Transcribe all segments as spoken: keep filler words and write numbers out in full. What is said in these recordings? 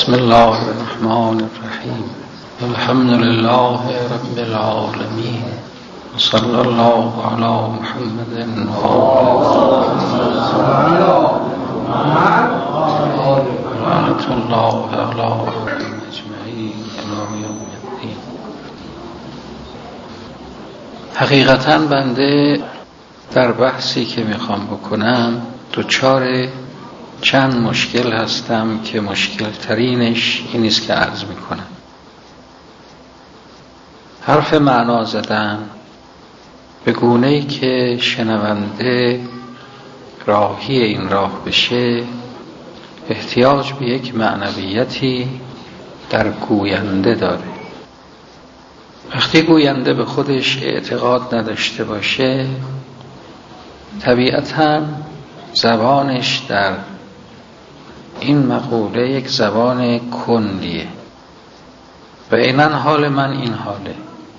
بسم الله الرحمن الرحیم. الحمد لله رب العالمین و صلی الله علی محمد و رحمت الله علی اجمعین الی یوم الدین. حقیقتاً بنده در بحثی که میخوام بکنم دوچار چند مشکل هستم که مشکل ترینش این است که عرض میکنم. حرف معنا زدن به گونه‌ای که شنونده راهی این راه بشه احتیاج به یک معنویتی در گوینده داره. وقتی گوینده به خودش اعتقاد نداشته باشه طبیعتاً زبانش در این مقوله یک زبان کندیه و اینن حال من این حاله.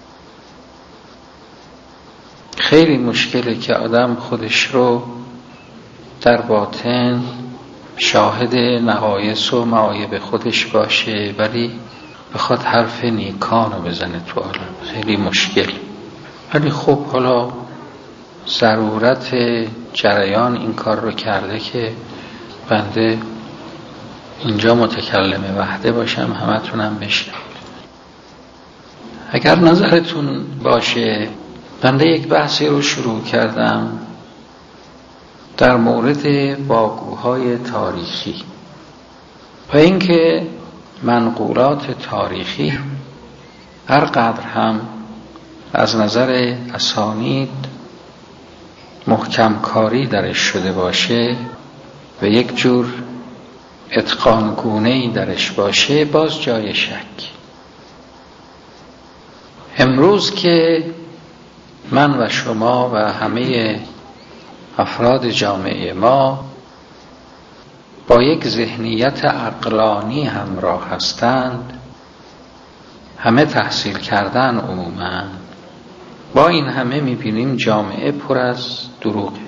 خیلی مشکله که آدم خودش رو در باطن شاهد نقایص و معایب خودش باشه ولی بخواد حرف نیکان رو بزنه تو عالم. خیلی مشکل. ولی خب حالا ضرورت جریان این کار رو کرده که بنده اینجا متکلم وحده باشم، همتونم بشنوید. اگر نظرتون باشه بنده یک بحثی رو شروع کردم در مورد واگوهای تاریخی و اینکه منقولات تاریخی هر قدر هم از نظر اسانید محکم کاری درش شده باشه و یک جور اتقان گونه‌ای درش باشه باز جای شک. امروز که من و شما و همه افراد جامعه ما با یک ذهنیت عقلانی همراه هستند، همه تحصیل کردن عموماً، با این همه میبینیم جامعه پر از دروغه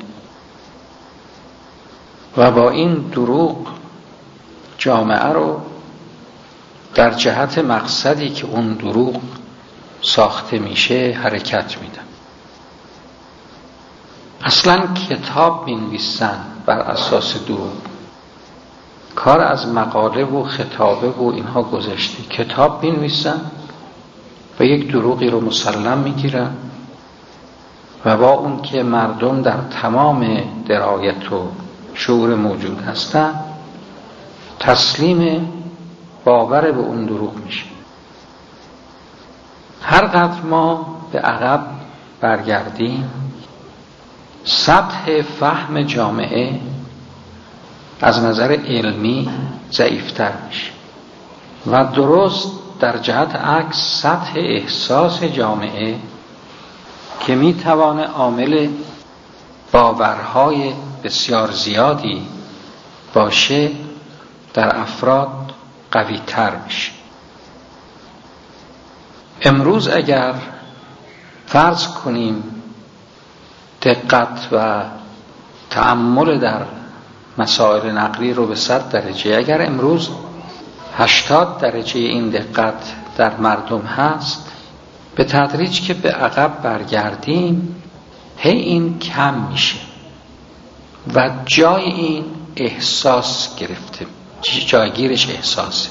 و با این دروغ جامعه رو در جهت مقصدی که اون دروغ ساخته میشه حرکت میدن. اصلا کتاب مینویسن بر اساس دروغ. کار از مقاله و خطابه و اینها گذشته، کتاب مینویسن و یک دروغی رو مسلم میگیرن و با اون که مردم در تمام درایت و شعور موجود هستن تسلیم باور به اون دروغ میشه. هر قدر ما به عقب برگردیم سطح فهم جامعه از نظر علمی ضعیفتر میشه و درست در جهت عکس سطح احساس جامعه که میتوانه عامل باورهای بسیار زیادی باشه در افراد قوی تر میشه. امروز اگر فرض کنیم دقت و تأمل در مسائل نقلی رو به صد درجه، اگر امروز هشتاد درجه این دقت در مردم هست، به تدریج که به عقب برگردیم هی این کم میشه و جای این احساس گرفته، جایگیرش احساسه.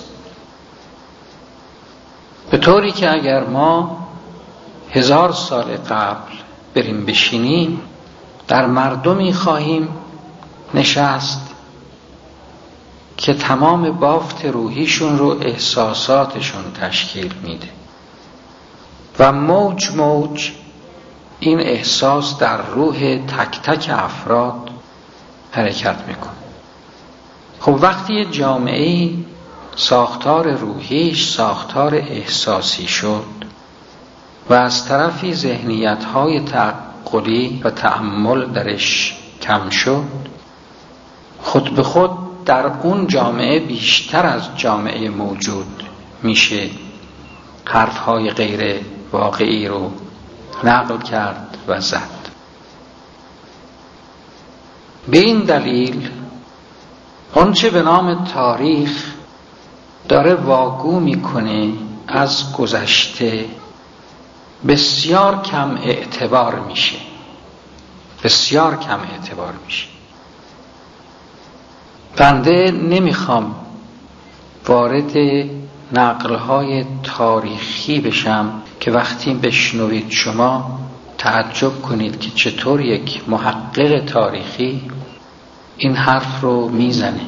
به طوری که اگر ما هزار سال قبل بریم بشینیم در مردمی خواهیم نشست که تمام بافت روحیشون رو احساساتشون تشکیل میده و موج موج این احساس در روح تک تک افراد حرکت میکنه. خب وقتی جامعه ساختار روحیش ساختار احساسی شد و از طرفی ذهنیت‌های تعقلی و تأمل درش کم شد، خود به خود در اون جامعه بیشتر از جامعه موجود میشه حرف‌های غیر واقعی رو نقل کرد و زد. به این دلیل آنچه به نام تاریخ داره واگو میکنه از گذشته بسیار کم اعتبار میشه، بسیار کم اعتبار میشه. بنده نمیخوام وارد نقلهای تاریخی بشم که وقتی بشنوید شما تعجب کنید که چطور یک محقق تاریخی این حرف رو میزنه.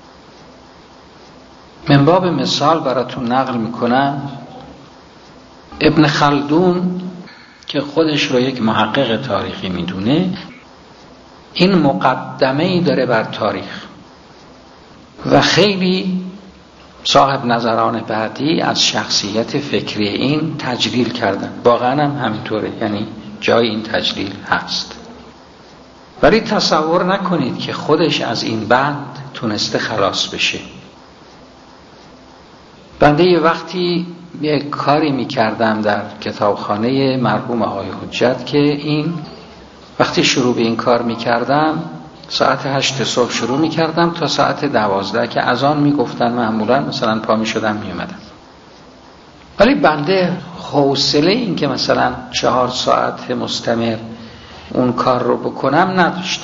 من باب مثال براتون نقل میکنم، ابن خلدون که خودش رو یک محقق تاریخی میدونه، این مقدمه‌ای داره بر تاریخ و خیلی صاحب نظران بعدی از شخصیت فکری این تجلیل کردن. واقعا هم همینطوره، یعنی جای این تجلیل هست، ولی تصور نکنید که خودش از این بند تونسته خلاص بشه. بنده یه وقتی یک کاری میکردم در کتابخانه مرحوم آقای حجت که این وقتی شروع به این کار میکردم ساعت هشت صبح شروع میکردم تا ساعت دوازده که اذان میگفتن معمولا مثلا پا میشدم میومدم، ولی بنده حوصله این که مثلا چهار ساعت مستمر اون کار رو بکنم نداشتم.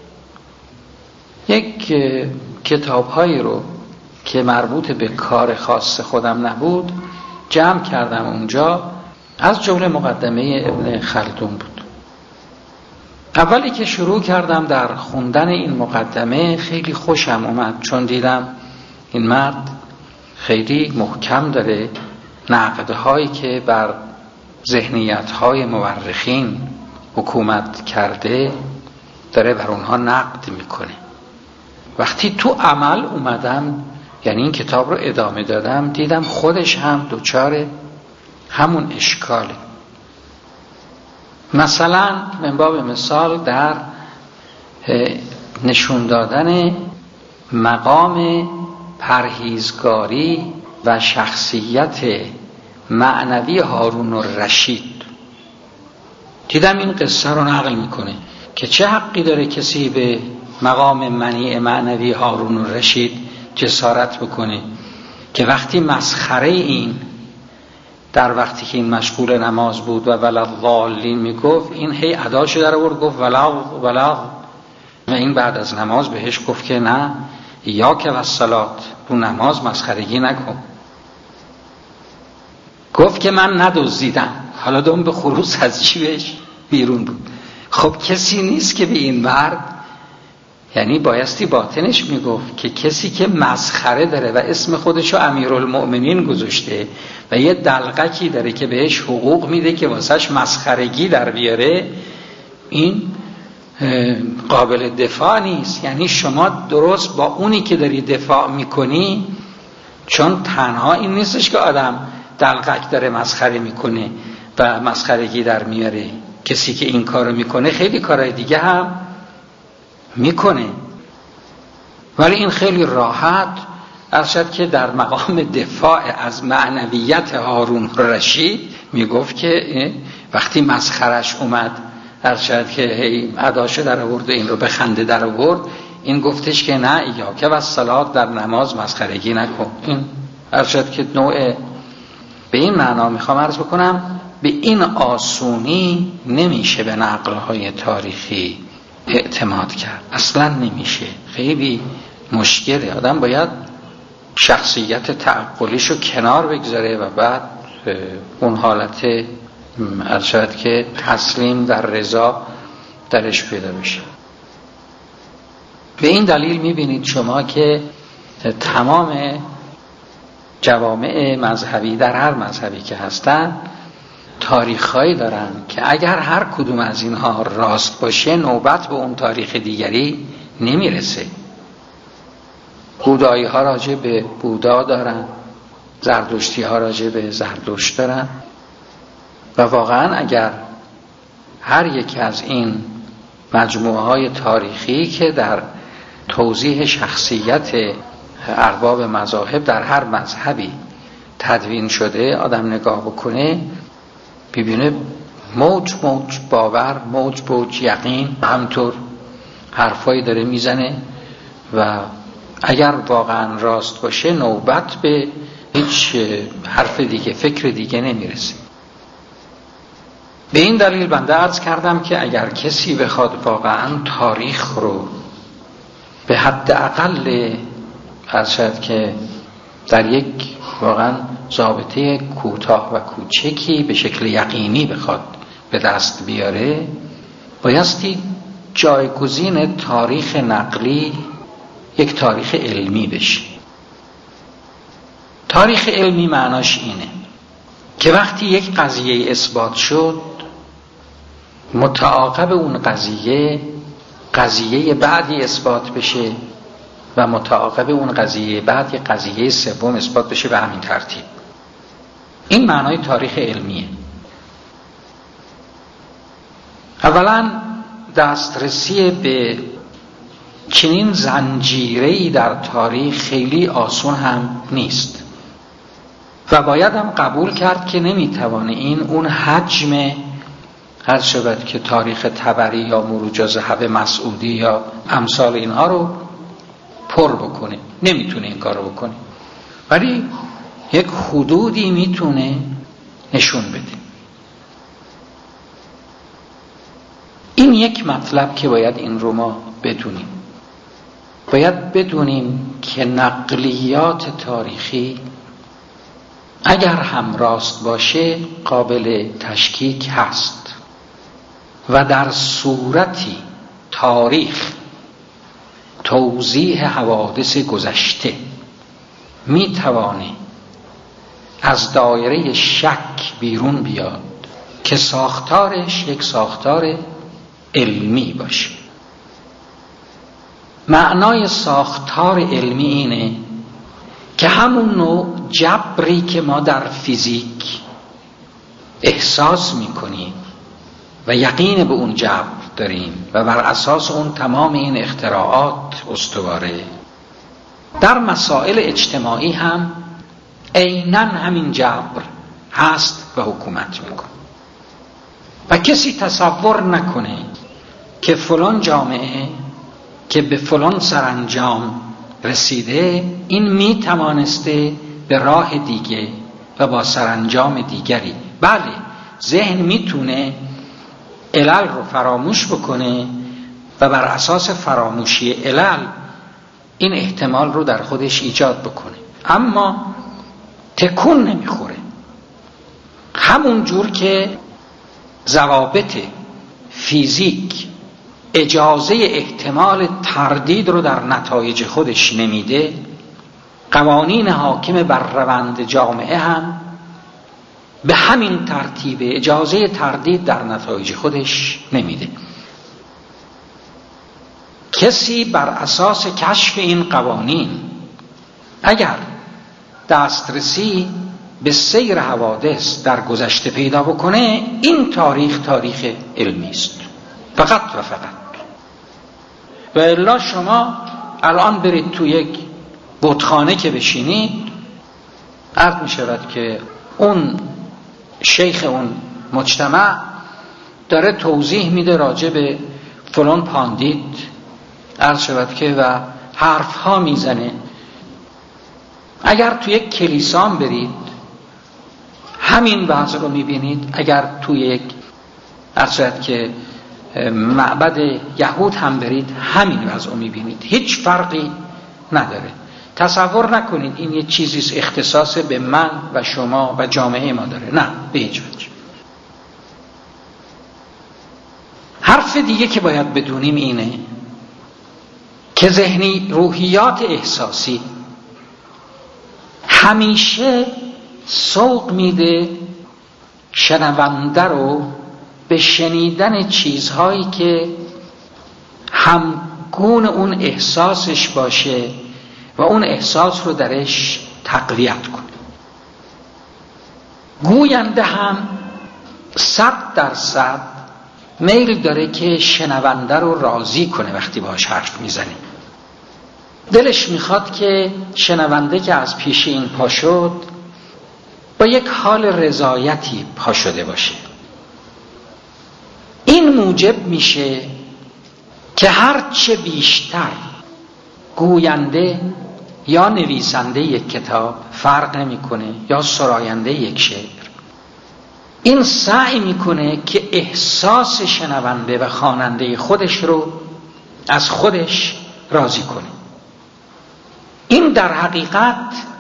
یک کتاب‌هایی رو که مربوط به کار خاص خودم نبود جمع کردم اونجا، از جمله مقدمه ابن خلدون بود. اولی که شروع کردم در خوندن این مقدمه خیلی خوشم اومد، چون دیدم این مرد خیلی محکم داره نقدهایی که بر ذهنیت‌های مورخین حکومت کرده داره بر اونها نقد میکنه. وقتی تو عمل اومدم، یعنی این کتاب رو ادامه دادم، دیدم خودش هم دوچار همون اشکاله. مثلا من باب مثال در نشون دادن مقام پرهیزگاری و شخصیت معنوی هارون الرشید دیدم این قصه رو نقل میکنه که چه حقی داره کسی به مقام منیع معنوی هارون الرشید جسارت بکنه که وقتی مسخره این در وقتی که این مشغول نماز بود و ولضالین میگفت، این هی اداشو در آورد گفت ولغ ولغ، و این بعد از نماز بهش گفت که نه، یا که والصلات، تو نماز مسخرگی نکن. گفت که من ندزدیدم، حالا دوم به خروس از جیبش بیرون بود. خب کسی نیست که به این مرد، یعنی بایستی باطنش میگفت که کسی که مسخره داره و اسم خودشو امیرالمؤمنین گذاشته و یه دلقکی داره که بهش حقوق میده که واسهش مسخرگی در بیاره، این قابل دفاع نیست. یعنی شما درست با اونی که داری دفاع میکنی، چون تنها این نیستش که آدم دلقک داره مسخره میکنه و مسخرگی در میاره، کسی که این کارو میکنه خیلی کارهای دیگه هم میکنه، ولی این خیلی راحت ارشد که در مقام دفاع از معنویت هارون الرشید میگفت که وقتی مسخرش اومد ارشد که هی اداشو در آورد این رو به خنده در آورد، این گفتش که نه، یا که والصلات، در نماز مسخرگی نکن. این ارشد که نوع به این معنا میخوام عرض بکنم به این آسونی نمیشه به نقلهای تاریخی اعتماد کرد، اصلا نمیشه، خیلی مشکله. آدم باید شخصیت تعقلیشو کنار بگذاره و بعد اون حالت ارشد که تسلیم در رضا درش پیدا بشه. به این دلیل میبینید شما که تمام جوامع مذهبی در هر مذهبی که هستن تاریخ‌هایی دارن که اگر هر کدوم از اینها راست باشه نوبت به اون تاریخ دیگری نمیرسه. بودایی ها راجع به بودا دارن، زردشتی ها راجع به زردشت دارن، و واقعا اگر هر یک از این مجموعه های تاریخی که در توضیح شخصیت ارباب مذاهب در هر مذهبی تدوین شده آدم نگاه بکنه، ببینه موج موج باور، موج موج یقین، همطور حرفایی داره میزنه و اگر واقعا راست باشه نوبت به هیچ حرف دیگه، فکر دیگه نمیرسه. به این دلیل بنده عرض کردم که اگر کسی بخواد واقعا تاریخ رو به حد اقل عرض شد که در یک واقعا ضابطه کوتاه و کوچکی به شکل یقینی بخواد به دست بیاره، بایستی جایگزین تاریخ نقلی یک تاریخ علمی بشه. تاریخ علمی معناش اینه که وقتی یک قضیه اثبات شد، متعاقب اون قضیه قضیه بعدی اثبات بشه و متعاقب اون قضیه بعد یک قضیه سوم اثبات بشه به همین ترتیب. این معنای تاریخ علمیه. اولا دسترسی به چنین زنجیره‌ای در تاریخ خیلی آسان هم نیست و باید هم قبول کرد که نمیتوانه این اون حجم هر شود که تاریخ طبری یا مروج ذهب مسعودی یا امثال اینها رو پر بکنه، نمیتونه این کار رو بکنه، ولی یک حدودی میتونه نشون بده. این یک مطلب که باید این رو ما بدونیم. باید بدونیم که نقلیات تاریخی اگر هم راست باشه قابل تشکیک هست و در صورتی تاریخ توضیح حوادث گذشته میتوانه از دایره شک بیرون بیاد که ساختارش یک ساختار علمی باشه. معنای ساختار علمی اینه که همون نوع جبری که ما در فیزیک احساس میکنیم و یقین به اون جبر داریم و بر اساس اون تمام این اختراعات استواره، در مسائل اجتماعی هم عیناً همین جبر هست و حکومت میکنه. و کسی تصور نکنه که فلان جامعه که به فلان سرانجام رسیده این می توانسته به راه دیگه و با سرانجام دیگری. بله، ذهن میتونه علل رو فراموش بکنه و بر اساس فراموشی علل این احتمال رو در خودش ایجاد بکنه، اما تکون نمیخوره. همون جور که ضوابط فیزیک اجازه احتمال تردید رو در نتایج خودش نمیده، قوانین حاکم بر روند جامعه هم به همین ترتیب اجازه تردید در نتایج خودش نمیده. کسی بر اساس کشف این قوانین اگر دسترسی به سیر حوادث در گذشته پیدا بکنه، این تاریخ تاریخ علمی است فقط و فقط. و الا شما الان برید تو یک بتخانه که بشینید، عرض می شود که اون شیخ اون مجتمع داره توضیح میده راجع به فلان پاندیت، عرض شود که و حرف ها میزنه. اگر تو یک کلیسام برید همین وضع رو میبینید، اگر تو یک عرض شود که معبد یهود هم برید همین وضع رو میبینید، هیچ فرقی نداره. تصور نکنید این یه چیزیست اختصاص به من و شما و جامعه ما داره، نه، به هیچ وجه. حرف دیگه که باید بدونیم اینه که ذهنی روحیات احساسی همیشه سوق میده شنونده رو به شنیدن چیزهایی که همگون اون احساسش باشه و اون احساس رو درش تقویت کنه. گوینده هم صد درصد میل داره که شنونده رو راضی کنه وقتی باهاش حرف میزنه. دلش میخواد که شنونده که از پیش این پا شد با یک حال رضایتی پا شده باشه. این موجب میشه که هرچه بیشتر گوینده یا نویسنده یک کتاب فرق نمیکنه، یا سراینده یک شعر، این سعی میکنه که احساس شنونده و خواننده خودش رو از خودش راضی کنه. این در حقیقت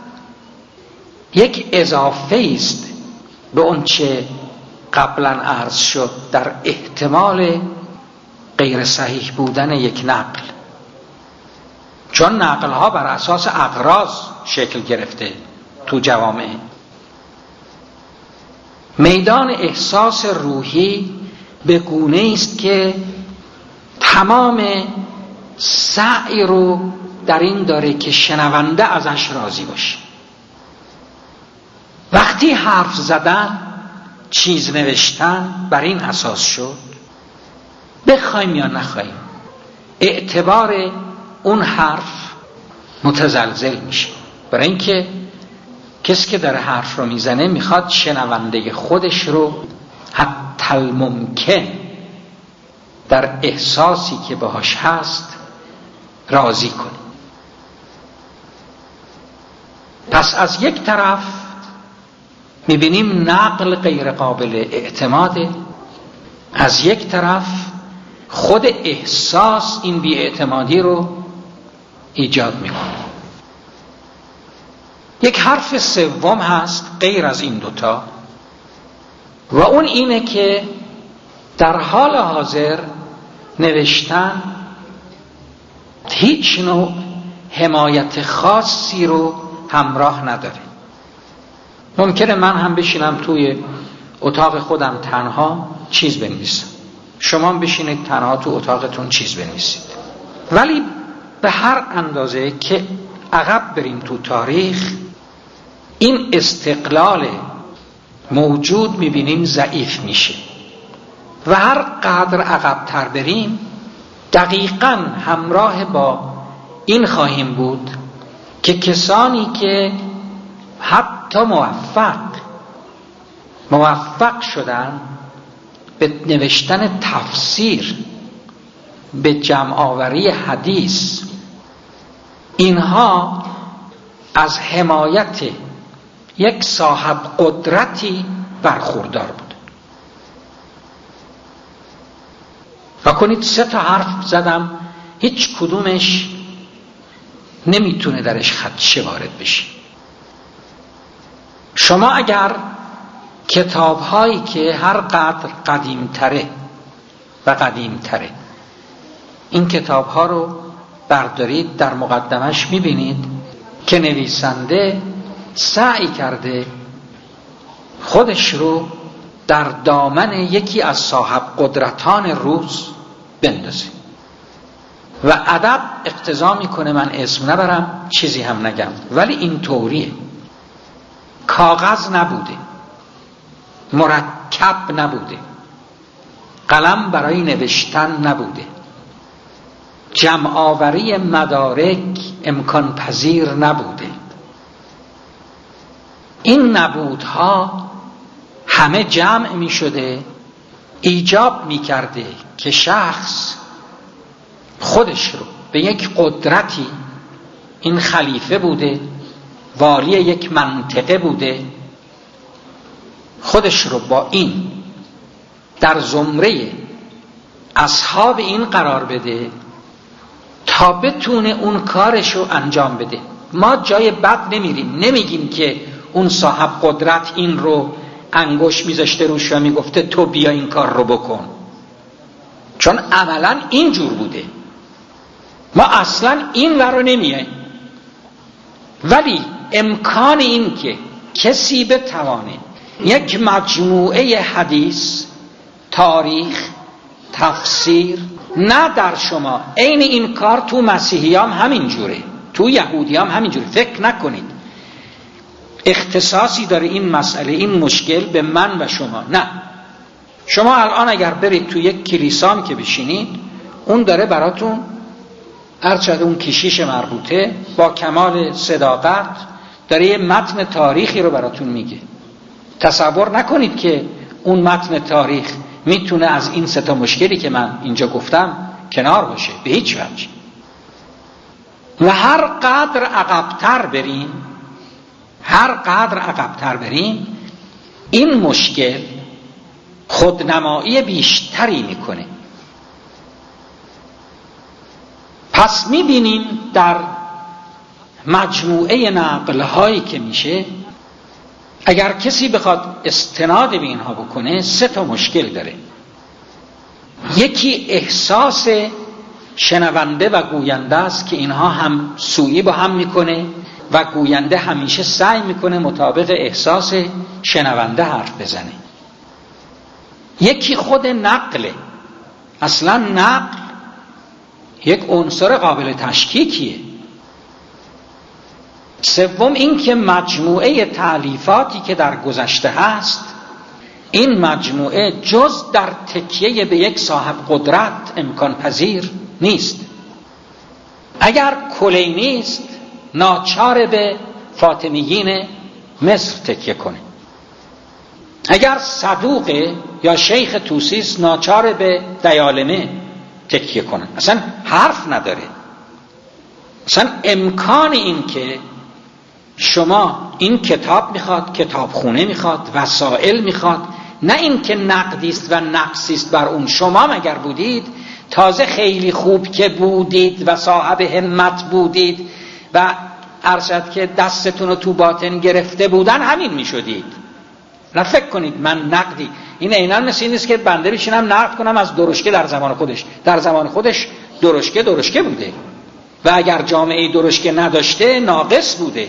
یک اضافه است به اون چه قبلا عرض شد در احتمال غیر صحیح بودن یک نقل، چون نقل ها بر اساس اغراض شکل گرفته تو جوامع. میدان احساس روحی به گونه است که تمام سعی رو در این داره که شنونده ازش راضی باشه. وقتی حرف زدن، چیز نوشتن بر این اساس شد، بخوایم یا نخوایم اعتبار اون حرف متزلزل میشه، برای اینکه کسی که در حرف رو میزنه میخواد شنونده خودش رو حتی الممکن در احساسی که باهاش هست راضی کنه. پس از یک طرف میبینیم نقل غیر قابل اعتماده، از یک طرف خود احساس این بی‌اعتمادی رو ایجاد میکنه. یک حرف سوم هست غیر از این دوتا، و اون اینه که در حال حاضر نوشتن هیچ نوع حمایت خاصی رو همراه نداره. ممکنه من هم بشینم توی اتاق خودم تنها چیز بنویسم، شما هم بشینید تنها تو اتاقتون چیز بنویسید، ولی به هر اندازه که عقب بریم تو تاریخ این استقلال موجود میبینیم ضعیف میشه، و هر قدر عقب تر بریم دقیقاً همراه با این خواهیم بود که کسانی که حتی موفق موفق شدن به نوشتن تفسیر، به جمع آوری حدیث، اینها از حمایت یک صاحب قدرتی برخوردار بود. و کنید سه تا حرف زدم، هیچ کدومش نمیتونه درش خدشه وارد بشه. شما اگر کتاب هایی که هر قدر قدیم تره و قدیم تره این کتاب ها رو بردارید، در مقدمش میبینید که نویسنده سعی کرده خودش رو در دامن یکی از صاحب قدرتان روز بندازه، و ادب اقتضا میکنه من اسم نبرم، چیزی هم نگم، ولی این طوریه. کاغذ نبوده، مرکب نبوده، قلم برای نوشتن نبوده، جمع آوری مدارک امکان پذیر نبوده. این نبودها همه جمع می شده، ایجاب می کرده که شخص خودش رو به یک قدرتی، این خلیفه بوده، والی یک منطقه بوده، خودش رو با این در زمره اصحاب این قرار بده تا بتونه اون کارش رو انجام بده. ما جای بد نمیریم، نمیگیم که اون صاحب قدرت این رو انگوش میذاشته روش و میگفته تو بیا این کار رو بکن، چون عملا اینجور بوده. ما اصلا این ور رو نمیایم، ولی امکان این که کسی بتوانه یک مجموعه حدیث، تاریخ، تفسیر، نه در شما عین این کار تو مسیحی هم همین جوره، تو یهودی هم همین جوره. فکر نکنید اختصاصی داره این مسئله، این مشکل به من و شما، نه. شما الان اگر برید تو یک کلیسام که بشینید، اون داره براتون هرچند اون کشیش مربوطه با کمال صداقت داره یه متن تاریخی رو براتون میگه. تصور نکنید که اون متن تاریخ میتونه از این سه تا مشکلی که من اینجا گفتم کنار باشه، به هیچ وجه. و هر قدر عقب‌تر بریم هر قدر عقب‌تر بریم این مشکل خودنمایی بیشتری میکنه. پس میبینیم در مجموعه نقل‌هایی که میشه، اگر کسی بخواد استناد به اینها بکنه، سه تا مشکل داره. یکی احساس شنونده و گوینده است که اینها هم سویی با هم میکنه و گوینده همیشه سعی میکنه مطابق احساس شنونده حرف بزنه. یکی خود نقله، اصلا نقل یک عنصر قابل تشکیکیه. سوم این که مجموعه تألیفاتی که در گذشته هست، این مجموعه جز در تکیه به یک صاحب قدرت امکان پذیر نیست. اگر کلینی است ناچار به فاطمیین مصر تکیه کنه، اگر صدوق یا شیخ طوسی است ناچار به دیالمه تکیه کنه. اصلا حرف نداره. اصلا امکان این که شما این کتاب میخواد، کتابخونه میخواد، وسائل میخواد، نه این که نقدی است و نقصی است بر اون. شما مگر بودید تازه خیلی خوب که بودید و صاحب همت بودید و ارشد که دستتون رو تو باطن گرفته بودن همین میشدید. نه فکر کنید من نقدی، این عیناً مثل این است که بنده بشینم نقد کنم از درشکه در زمان خودش. در زمان خودش درشکه درشکه بوده و اگر جامعه درشکه نداشته ناقص بوده.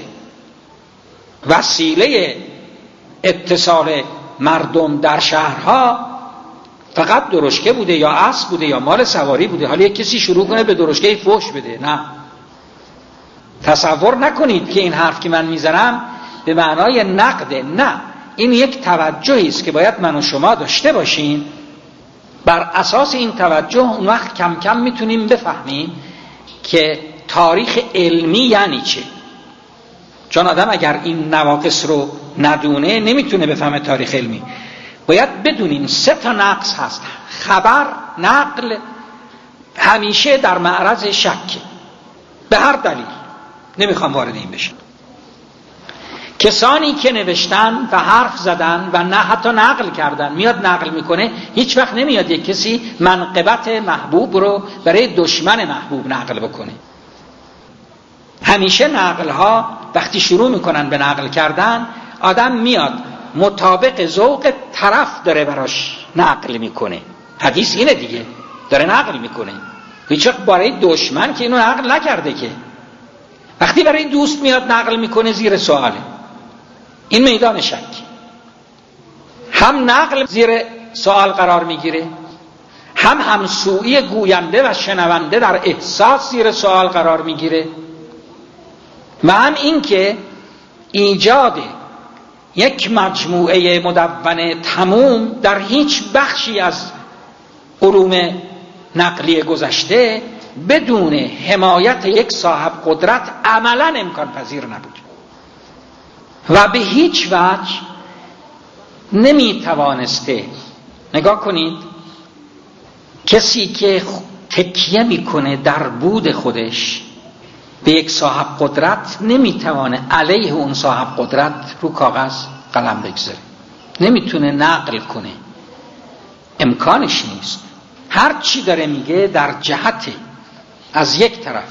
وسیله اتصال مردم در شهرها فقط درشکه بوده یا اسب بوده یا مال سواری بوده. حالا یک کسی شروع کنه به درشکه فحش بده، نه. تصور نکنید که این حرف که من میزنم به معنای نقده، نه. این یک توجهی است که باید من و شما داشته باشیم. بر اساس این توجه اون وقت کم کم میتونیم بفهمیم که تاریخ علمی یعنی چه. چون آدم اگر این نواقص رو ندونه نمیتونه بفهمه تاریخ علمی. باید بدونیم سه تا نقص هست. خبر، نقل همیشه در معرض شک به هر دلیل. نمیخوام وارد این بشم. کسانی که نوشتن و حرف زدن و نه حتی نقل کردن، میاد نقل میکنه، هیچ وقت نمیاد یک کسی منقبت محبوب رو برای دشمن محبوب نقل بکنه. همیشه نقل ها وقتی شروع میکنن به نقل کردن، آدم میاد مطابق ذوق طرف داره براش نقل میکنه. حدیث اینه دیگه، داره نقل میکنه. هیچ وقت برای دشمن که اینو نقل نکرده که. وقتی برای دوست میاد نقل میکنه زیر سواله. این میدان شک. هم نقل زیر سوال قرار میگیره، هم همسویی گوینده و شنونده در احساس زیر سوال قرار میگیره، و هم این که ایجاد یک مجموعه مدون تموم در هیچ بخشی از علوم نقلی گذشته بدون حمایت یک صاحب قدرت عملاً امکان پذیر نبود و به هیچ وجه نمی توانسته. نگاه کنید، کسی که تکیه میکنه در بود خودش به یک صاحب قدرت نمیتوانه علیه اون صاحب قدرت رو کاغذ قلم بگذاره، نمیتونه نقل کنه، امکانش نیست. هر چی داره میگه در جهت از یک طرف،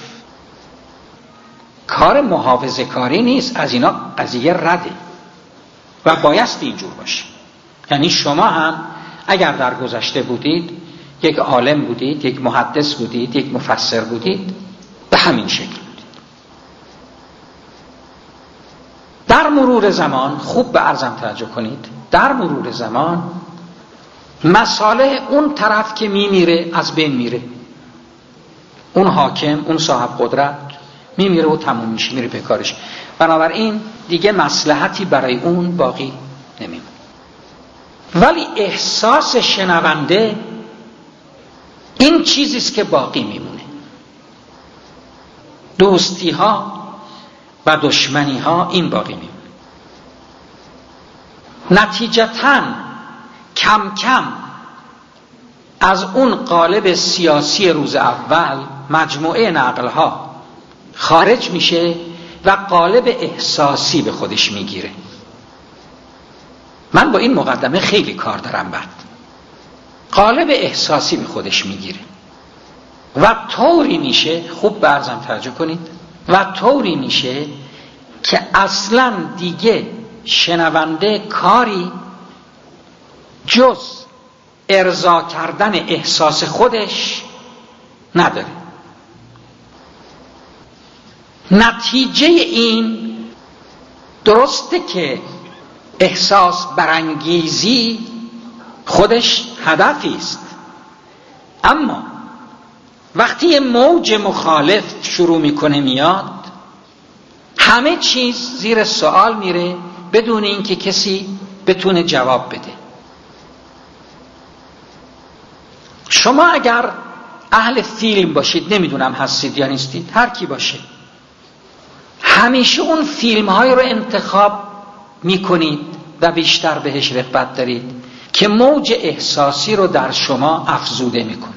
کار محافظه کاری نیست، از اینا قضیه رده و بایست اینجور باشه. یعنی شما هم اگر در گذشته بودید یک عالم بودید، یک محدث بودید، یک مفسر بودید، به همین شکل بودید. در مرور زمان، خوب به عرضم توجه کنید، در مرور زمان مصالح اون طرف که میمیره از بین میره، اون حاکم، اون صاحب قدرت میمیره و تموم میشه، میره به کارش. بنابراین دیگه مصلحتی برای اون باقی نمیمونه. ولی احساس شنونده این چیزیست که باقی میمونه. دوستی ها و دشمنی ها این باقی میمونه. نتیجتاً کم کم از اون قالب سیاسی روز اول مجموعه نقل ها خارج میشه و قالب احساسی به خودش میگیره. من با این مقدمه خیلی کار دارم. بعد قالب احساسی به خودش میگیره و طوری میشه، خوب برزم توجه کنید، و طوری میشه که اصلا دیگه شنونده کاری جز ارضا کردن احساس خودش نداره. نتیجه این درسته که احساس برانگیزی خودش هدفی است، اما وقتی موج مخالف شروع میکنه میاد، همه چیز زیر سوال میره بدون اینکه کسی بتونه جواب بده. شما اگر اهل فیلم باشید، نمیدونم هستید یا نیستید، هر کی باشه، همیشه اون فیلم های رو انتخاب میکنید و بیشتر بهش رغبت دارید که موج احساسی رو در شما افزوده میکنه.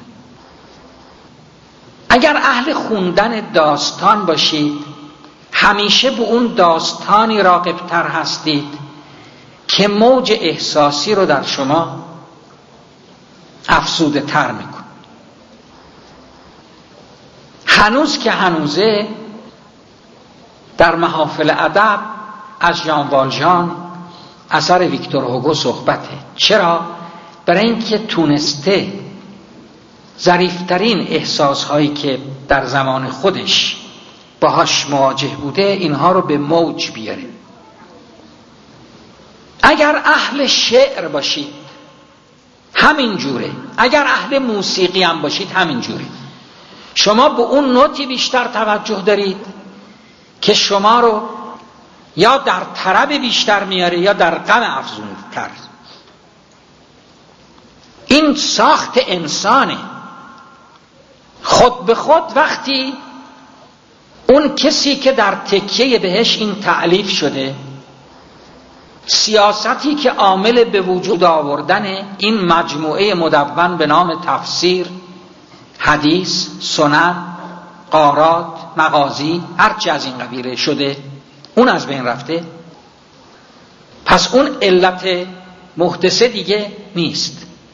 اگر اهل خوندن داستان باشید، همیشه به اون داستانی راغبتر هستید که موج احساسی رو در شما افزوده تر میکنه. هنوز که هنوزه در محافل ادب از ژان والژان اثر ویکتور هوگو صحبته. چرا؟ برای اینکه تونسته ظریفترین احساسهایی که در زمان خودش باهاش مواجه بوده اینها رو به موج بیاره. اگر اهل شعر باشید همین جوره، اگر اهل موسیقی هم باشید همین جوره. شما به اون نوتی بیشتر توجه دارید که شما رو یا در طرب بیشتر میاره یا در غم افزونتر. این ساخت انسانه. خود به خود وقتی اون کسی که در تکیه بهش این تألیف شده، سیاستی که عامل به وجود آوردن این مجموعه مدون به نام تفسیر، حدیث، سنن، قارات، مغازی، هرچی از این قبیله شده، اون از بین رفته، پس اون علت محدثه دیگه نیست.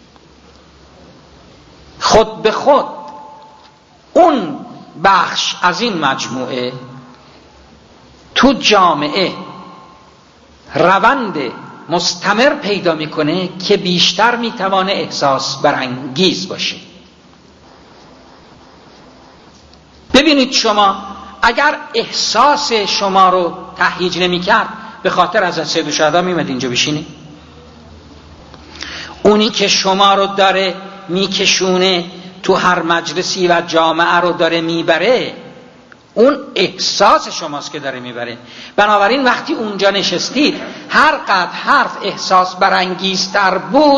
خود به خود اون بخش از این مجموعه تو جامعه روند مستمر پیدا میکنه که بیشتر میتوانه احساس برانگیز باشه. ببینید شما اگر احساس شما رو تهییج نمی کرد، به خاطر حضرت سید الشهدا میمد اینجا بشینی؟ اونی که شما رو داره میکشونه تو هر مجلسی و جامعه رو داره میبره، اون احساس شماست که داره میبره. بنابراین وقتی اونجا نشستید، هر قدر حرف احساس برانگیزتر بود،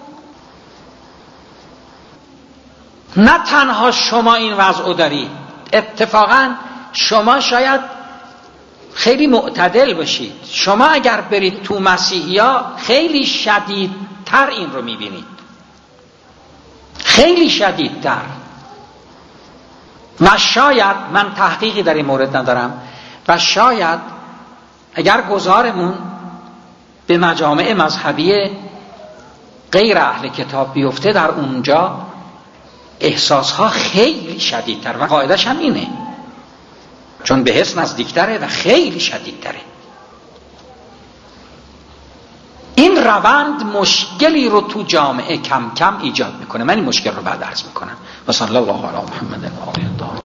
نه تنها شما این وضع دارید، اتفاقا شما شاید خیلی معتدل باشید. شما اگر برید تو مسیحیا خیلی شدیدتر این رو میبینید، خیلی شدیدتر. و شاید، من تحقیقی در این مورد ندارم، و شاید اگر گذارمون به مجامع مذهبی غیر اهل کتاب بیفته، در اونجا احساسها خیلی شدیدتر و قاعدش هم اینه، چون به حس نزدیکتره و خیلی شدیدتره. این روند مشکلی رو تو جامعه کم کم ایجاد میکنه. من این مشکل رو بعد عرض میکنم. و صلی الله علی محمد و آله الطاهرین.